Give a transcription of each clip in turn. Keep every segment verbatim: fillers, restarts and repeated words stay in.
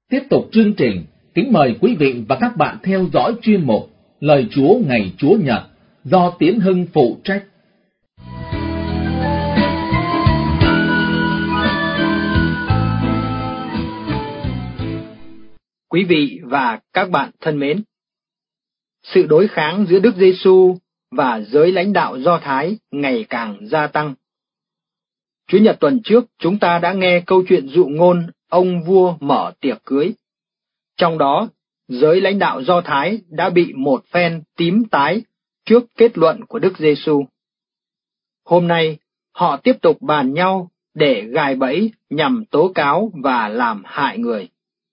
Tiếp tục chương trình, kính mời quý vị và các bạn theo dõi chuyên mục Lời Chúa ngày Chúa Nhật do Tiến Hưng phụ trách. Quý vị và các bạn thân mến, sự đối kháng giữa Đức Giêsu và giới lãnh đạo Do Thái ngày càng gia tăng. Chủ nhật tuần trước chúng ta đã nghe câu chuyện dụ ngôn ông vua mở tiệc cưới. Trong đó, giới lãnh đạo Do Thái đã bị một phen tím tái trước kết luận của Đức Giêsu. Hôm nay, họ tiếp tục bàn nhau để gài bẫy nhằm tố cáo và làm hại người.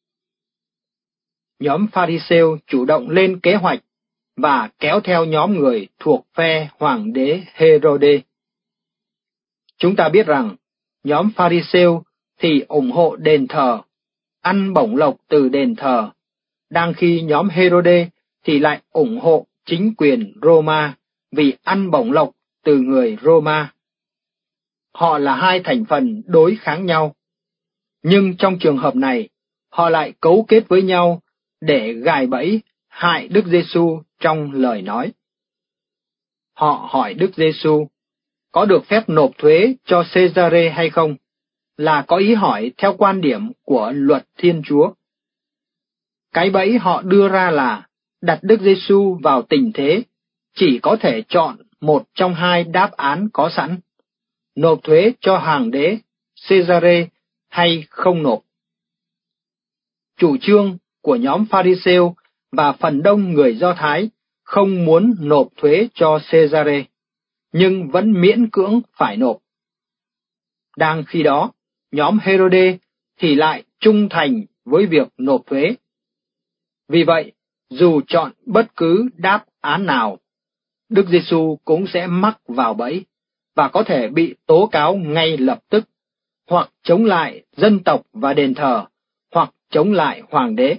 Nhóm Pha-ri-sêu chủ động lên kế hoạch và kéo theo nhóm người thuộc phe hoàng đế Hê-rô-đê. Chúng ta biết rằng, nhóm Pha-ri-sêu thì ủng hộ đền thờ, ăn bổng lộc từ đền thờ, đang khi nhóm Hê-rô-đê thì lại ủng hộ chính quyền Roma vì ăn bổng lộc từ người Roma. Họ là hai thành phần đối kháng nhau, nhưng trong trường hợp này, họ lại cấu kết với nhau để gài bẫy hại Đức Giêsu trong lời nói. Họ hỏi Đức Giêsu có được phép nộp thuế cho Cê-sa-rê hay không, là có ý hỏi theo quan điểm của luật Thiên Chúa. Cái bẫy họ đưa ra là đặt Đức Giêsu vào tình thế chỉ có thể chọn một trong hai đáp án có sẵn: nộp thuế cho hoàng đế Cê-sa-rê hay không nộp. Chủ trương của nhóm Pha-ri-sêu và phần đông người Do Thái không muốn nộp thuế cho Cê-sa-rê, nhưng vẫn miễn cưỡng phải nộp. Đang khi đó, nhóm Hê-rô-đê thì lại trung thành với việc nộp thuế. Vì vậy, dù chọn bất cứ đáp án nào, Đức Giêsu cũng sẽ mắc vào bẫy và có thể bị tố cáo ngay lập tức, hoặc chống lại dân tộc và đền thờ, hoặc chống lại hoàng đế.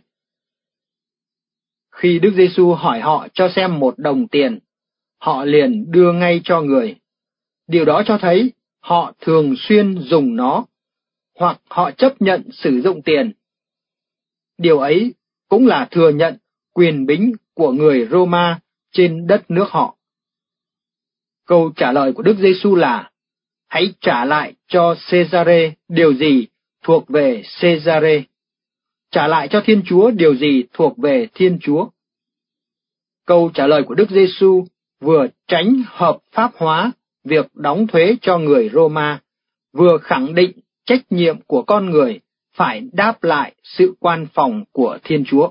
Khi Đức Giêsu hỏi họ cho xem một đồng tiền, họ liền đưa ngay cho người. Điều đó cho thấy họ thường xuyên dùng nó, hoặc họ chấp nhận sử dụng tiền. Điều ấy cũng là thừa nhận quyền bính của người Roma trên đất nước họ. Câu trả lời của Đức Giêsu là: hãy trả lại cho Cê-sa-rê điều gì thuộc về Cê-sa-rê, trả lại cho Thiên Chúa điều gì thuộc về Thiên Chúa. Câu trả lời của Đức Giêsu vừa tránh hợp pháp hóa việc đóng thuế cho người Roma, vừa khẳng định trách nhiệm của con người phải đáp lại sự quan phòng của Thiên Chúa.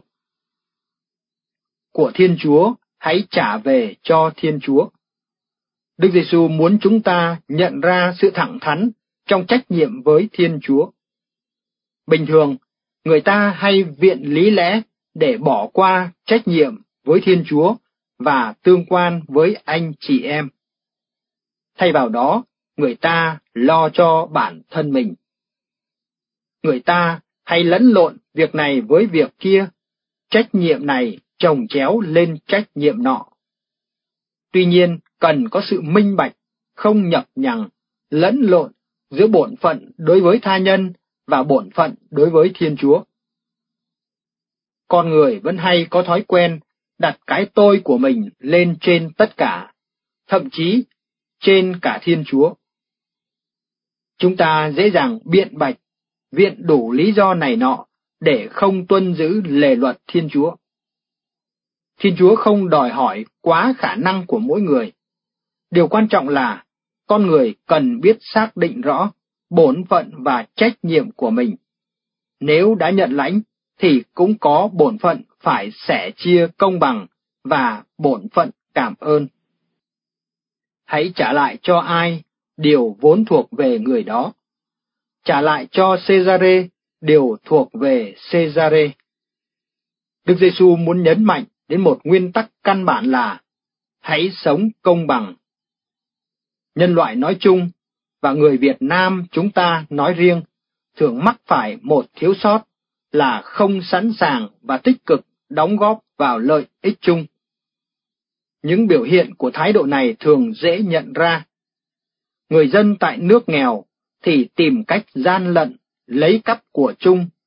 Của Thiên Chúa hãy trả về cho Thiên Chúa. Đức Giêsu muốn chúng ta nhận ra sự thẳng thắn trong trách nhiệm với Thiên Chúa. Bình thường, người ta hay viện lý lẽ để bỏ qua trách nhiệm với Thiên Chúa và tương quan với anh chị em. Thay vào đó, người ta lo cho bản thân mình. Người ta hay lẫn lộn việc này với việc kia, trách nhiệm này chồng chéo lên trách nhiệm nọ. Tuy nhiên, cần có sự minh bạch, không nhập nhằng, lẫn lộn giữa bổn phận đối với tha nhân và bổn phận đối với Thiên Chúa. Con người vẫn hay có thói quen đặt cái tôi của mình lên trên tất cả, thậm chí trên cả Thiên Chúa. Chúng ta dễ dàng biện bạch, viện đủ lý do này nọ để không tuân giữ lề luật Thiên Chúa. Thiên Chúa không đòi hỏi quá khả năng của mỗi người. Điều quan trọng là con người cần biết xác định rõ bổn phận và trách nhiệm của mình. Nếu đã nhận lãnh thì cũng có bổn phận phải sẻ chia công bằng và bổn phận cảm ơn. Hãy trả lại cho ai điều vốn thuộc về người đó. Trả lại cho Cê-sa-rê điều thuộc về Cê-sa-rê. Đức Giêsu muốn nhấn mạnh đến một nguyên tắc căn bản là hãy sống công bằng. Nhân loại nói chung và người Việt Nam chúng ta nói riêng thường mắc phải một thiếu sót là không sẵn sàng và tích cực đóng góp vào lợi ích chung. Những biểu hiện của thái độ này thường dễ nhận ra. Người dân tại nước nghèo thì tìm cách gian lận, lấy cắp của chung,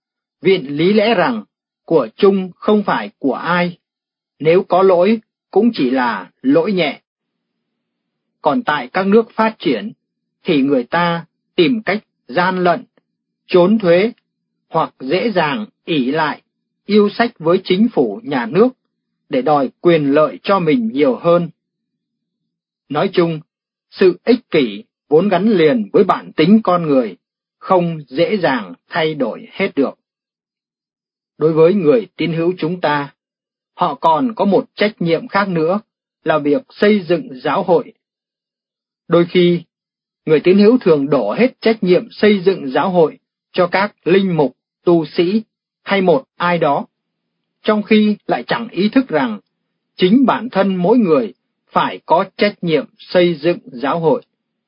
viện lý lẽ rằng của chung không phải của ai, nếu có lỗi cũng chỉ là lỗi nhẹ. Còn tại các nước phát triển thì người ta tìm cách gian lận, trốn thuế hoặc dễ dàng ỷ lại, yêu sách với chính phủ nhà nước để đòi quyền lợi cho mình nhiều hơn. Nói chung, sự ích kỷ vốn gắn liền với bản tính con người, không dễ dàng thay đổi hết được. Đối với người tín hữu chúng ta, họ còn có một trách nhiệm khác nữa là việc xây dựng giáo hội. Đôi khi, người tín hữu thường đổ hết trách nhiệm xây dựng giáo hội cho các linh mục, tu sĩ hay một ai đó, trong khi lại chẳng ý thức rằng chính bản thân mỗi người phải có trách nhiệm xây dựng giáo hội.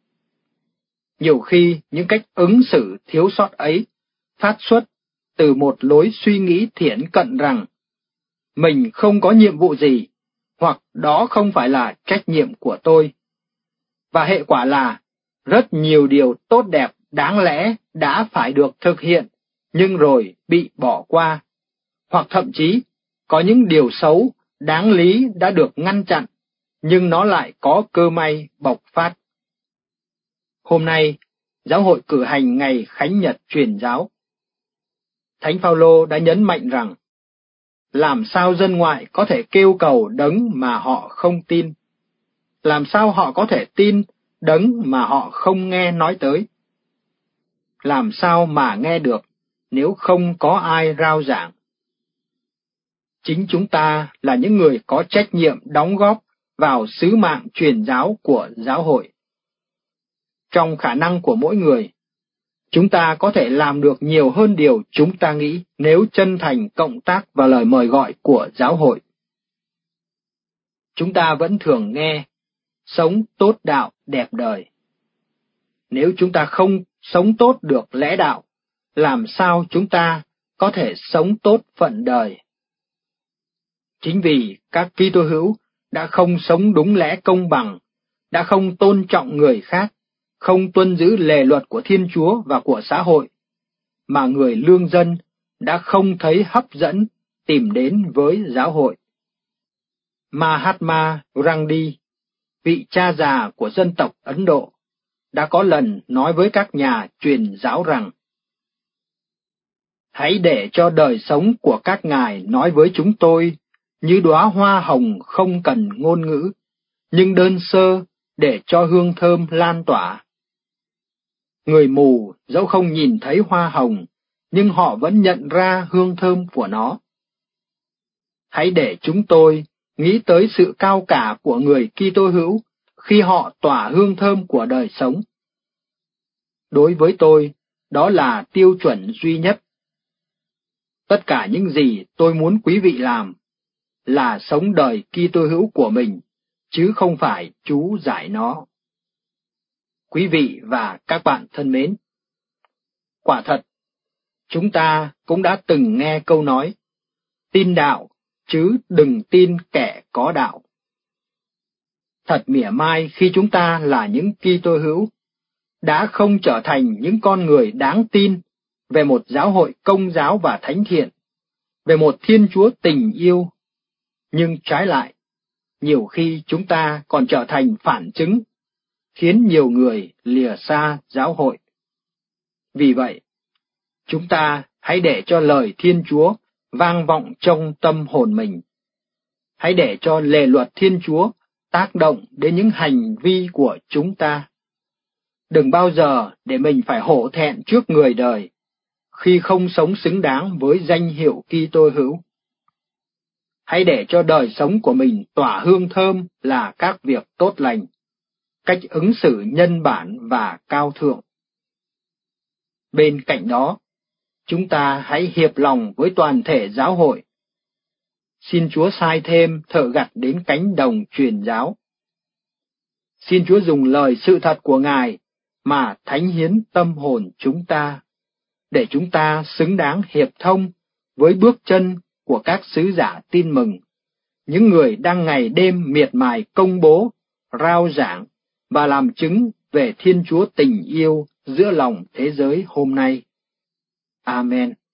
Nhiều khi những cách ứng xử thiếu sót ấy phát xuất từ một lối suy nghĩ thiển cận rằng mình không có nhiệm vụ gì, hoặc đó không phải là trách nhiệm của tôi. Và hệ quả là rất nhiều điều tốt đẹp đáng lẽ đã phải được thực hiện, nhưng rồi bị bỏ qua, hoặc thậm chí có những điều xấu đáng lý đã được ngăn chặn, nhưng nó lại có cơ may bộc phát. Hôm nay, giáo hội cử hành ngày Khánh Nhật Truyền giáo. Thánh Phaolô đã nhấn mạnh rằng, làm sao dân ngoại có thể kêu cầu đấng mà họ không tin? Làm sao họ có thể tin đấng mà họ không nghe nói tới? Làm sao mà nghe được nếu không có ai rao giảng? Chính chúng ta là những người có trách nhiệm đóng góp vào sứ mạng truyền giáo của giáo hội. Trong khả năng của mỗi người, chúng ta có thể làm được nhiều hơn điều chúng ta nghĩ nếu chân thành cộng tác vào lời mời gọi của giáo hội. Chúng ta vẫn thường nghe, sống tốt đạo đẹp đời. Nếu chúng ta không sống tốt được lẽ đạo, làm sao chúng ta có thể sống tốt phận đời? Chính vì các Kitô hữu đã không sống đúng lẽ công bằng, đã không tôn trọng người khác, không tuân giữ lề luật của Thiên Chúa và của xã hội, mà người lương dân đã không thấy hấp dẫn tìm đến với giáo hội. Mahatma Gandhi, vị cha già của dân tộc Ấn Độ, đã có lần nói với các nhà truyền giáo rằng: hãy để cho đời sống của các ngài nói với chúng tôi như đóa hoa hồng không cần ngôn ngữ, nhưng đơn sơ để cho hương thơm lan tỏa. Người mù dẫu không nhìn thấy hoa hồng, nhưng họ vẫn nhận ra hương thơm của nó. Hãy để chúng tôi nghĩ tới sự cao cả của người Kitô hữu khi họ tỏa hương thơm của đời sống. Đối với tôi, đó là tiêu chuẩn duy nhất. Tất cả những gì tôi muốn quý vị làm là sống đời Kitô hữu của mình, chứ không phải chú giải nó. Quý vị và các bạn thân mến, quả thật, chúng ta cũng đã từng nghe câu nói, tin đạo, chứ đừng tin kẻ có đạo. Thật mỉa mai khi chúng ta là những Kitô hữu, đã không trở thành những con người đáng tin về một giáo hội công giáo và thánh thiện, về một Thiên Chúa tình yêu. Nhưng trái lại, nhiều khi chúng ta còn trở thành phản chứng, khiến nhiều người lìa xa giáo hội. Vì vậy, chúng ta hãy để cho lời Thiên Chúa vang vọng trong tâm hồn mình. Hãy để cho lề luật Thiên Chúa tác động đến những hành vi của chúng ta. Đừng bao giờ để mình phải hổ thẹn trước người đời, khi không sống xứng đáng với danh hiệu Kitô hữu. Hãy để cho đời sống của mình tỏa hương thơm là các việc tốt lành, cách ứng xử nhân bản và cao thượng. Bên cạnh đó, chúng ta hãy hiệp lòng với toàn thể giáo hội. Xin Chúa sai thêm thợ gặt đến cánh đồng truyền giáo. Xin Chúa dùng lời sự thật của Ngài mà thánh hiến tâm hồn chúng ta, để chúng ta xứng đáng hiệp thông với bước chân của các sứ giả tin mừng, những người đang ngày đêm miệt mài công bố, rao giảng và làm chứng về Thiên Chúa tình yêu giữa lòng thế giới hôm nay. Amen.